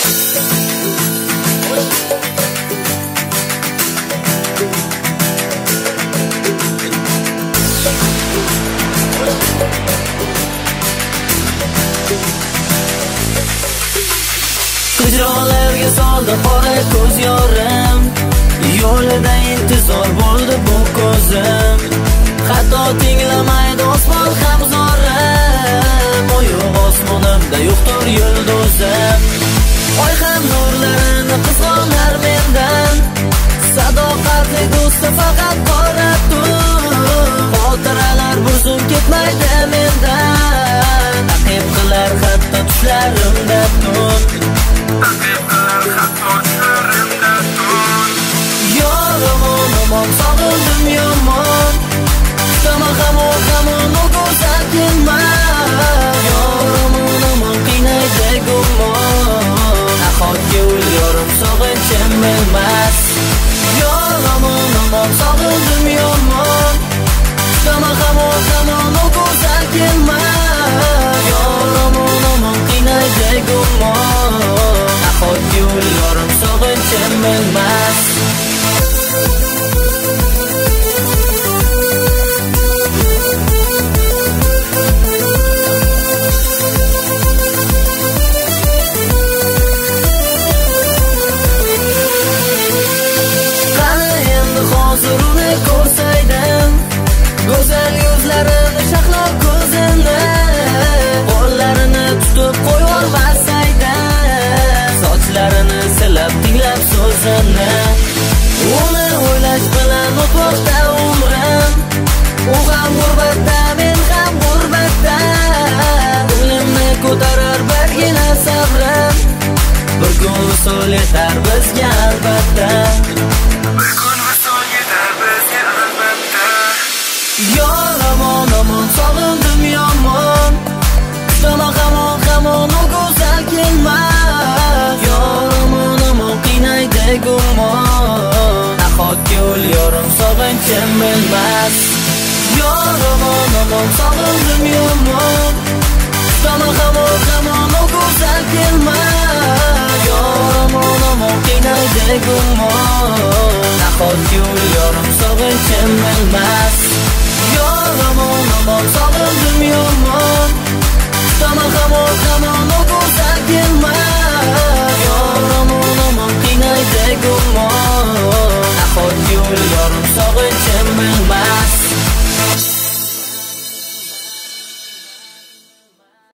Hijronlarga soldi qora ko'z yorim, yo'lida intizor bo'ldi bu ko'zim. Hatto tinglamaydi osmon ham zorim, yo'q osmonimda yo'qdir yulduzim. Oy ham nurlarini qizg'onar mendan, sadoqatli do'sti faqat qora tun. Xotiralar burzum ketmaydi mendan, taqib qilar hatto tushlarimda tun. Yo'q sog'indim yomon, hamon o go'zal kelmas. Yo'q qiynaydi gumon, nahotki ul yorim sog'inchim bilmas. Yo'q sog'indim yomon, hamon o go'zal kelmas. Yo'q qiynaydi gumon, nahotki ul yorim sog'inchim bilmas. Hozir uni ko'rsaydim, go'zal yuzlarini, shahlo ko'zini, qo'llarini tutib qo'yolmasaydim, sochlarini silab tinglab so'zini. Uni o'ylash bilan o'tmoqda umrim, u ham g'urbatda, men ham g'urbatda. Ko'nglimni ko'tarar birgina sabrim, bir kun visol yetar bizga albatta. Yomon sog'indim yomon, hamon o go'zal kelmas. Yomon qiynaydi gumon, nahotki ul yorim sog'inchim bilmas. Yomon sog'indim yomon, hamon o go'zal kelmas. Yomon qiynaydi gumon, nahotki ul yorim sog'inchim bilmas. Yo'q sog'indim yomon,